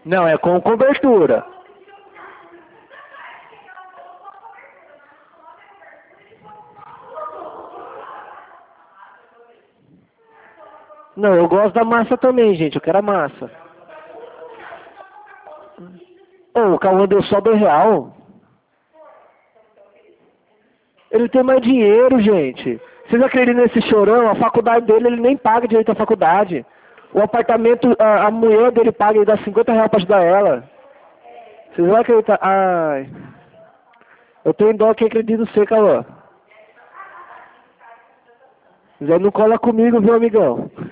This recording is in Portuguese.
Não, é com cobertura. Não, eu gosto da massa também, gente. Eu quero a massa. Ô, o Cauã deu só R$ 2. Ele tem mais dinheiro, gente. Vocês acreditam nesse chorão? A faculdade dele, ele nem paga direito à faculdade. O apartamento, a mulher dele paga, ele dá R$ 50 pra ajudar ela. Vocês vão acreditar? Ai. Eu tenho dó que acredita no você, Cauã. Zé, não cola comigo, viu, amigão?